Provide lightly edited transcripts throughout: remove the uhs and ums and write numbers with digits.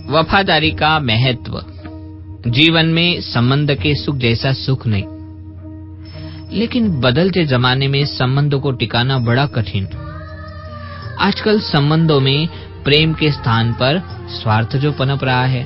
वफादारी का महत्व। जीवन में संबंध के सुख जैसा सुख नहीं, लेकिन बदलते जमाने में संबंधों को टिकाना बड़ा कठिन। आजकल संबंधों में प्रेम के स्थान पर स्वार्थ जो पनप रहा है,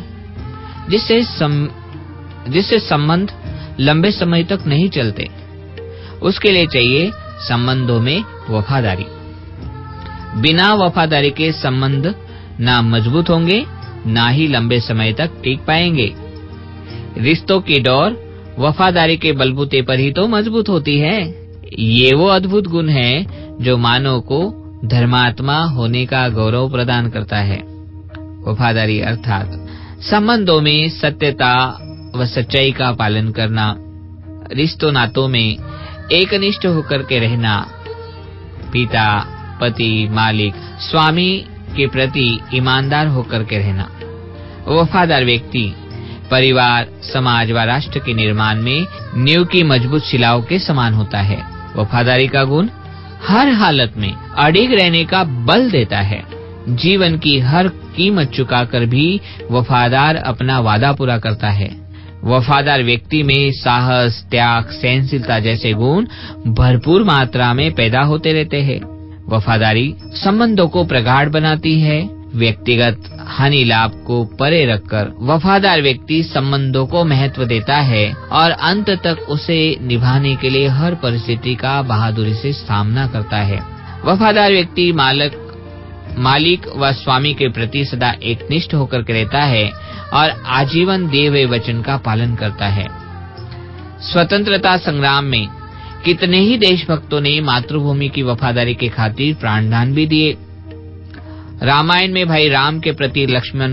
जिससे संबंध लंबे समय तक नहीं चलते। उसके लिए चाहिए संबंधों में वफादारी। बिना वफादारी के संबंध ना मजबूत होंगे, ना ही लंबे समय तक टिक पाएंगे। रिश्तों की डोर वफादारी के बलबूते पर ही तो मजबूत होती है। ये वो अद्भुत गुण है जो मानव को धर्मात्मा होने का गौरव प्रदान करता है। वफादारी अर्थात संबंधों में सत्यता व सच्चाई का पालन करना, रिश्तों नातों में एकनिष्ठ होकर के रहना, पिता, पति, मालिक, स्वामी के प्रति ईमानदार होकर के रहना। वफादार व्यक्ति परिवार, समाज व राष्ट्र के निर्माण में नींव की मजबूत शिलाओं के समान होता है। वफादारी का गुण हर हालत में अडिग रहने का बल देता है। जीवन की हर कीमत चुकाकर भी वफादार अपना वादा पूरा करता है। वफादार व्यक्ति में साहस, त्याग, सहनशीलता जैसे गुण भरपूर मात्रा में पैदा होते रहते हैं। वफादारी संबंधों को प्रगाढ़ बनाती है। व्यक्तिगत हानि लाभ को परे रखकर वफादार व्यक्ति संबंधों को महत्व देता है और अंत तक उसे निभाने के लिए हर परिस्थिति का बहादुरी से सामना करता है। वफादार व्यक्ति मालिक व स्वामी के प्रति सदा एकनिष्ठ होकर के रहता है और आजीवन दिए हुए वचन का पालन करता है। स्वतंत्रता संग्राम में कितने ही देशभक्तों ने मातृभूमि की वफादारी के खातिर प्राणदान भी दिए। रामायण में भाई राम के प्रति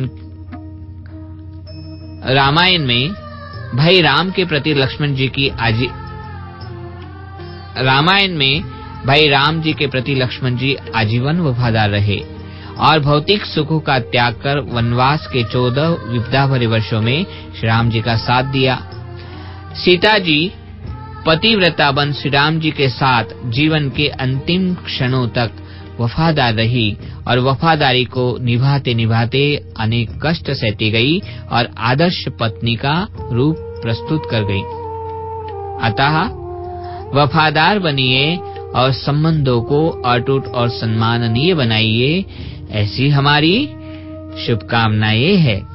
लक्ष्मण जी आजीवन वफादार रहे और भौतिक सुखों का त्याग कर वनवास के 14 विपदा भरे वर्षों में श्री राम जी का साथ दिया। सीता जी पतिव्रता बन श्री राम जी के साथ जीवन के अंतिम क्षणों तक वफादार रही और वफादारी को निभाते निभाते अनेक कष्ट सहती गई और आदर्श पत्नी का रूप प्रस्तुत कर गई। अतः वफादार बनिए और संबंधों को अटूट और सम्माननीय बनाइए, ऐसी हमारी शुभकामनाएं है।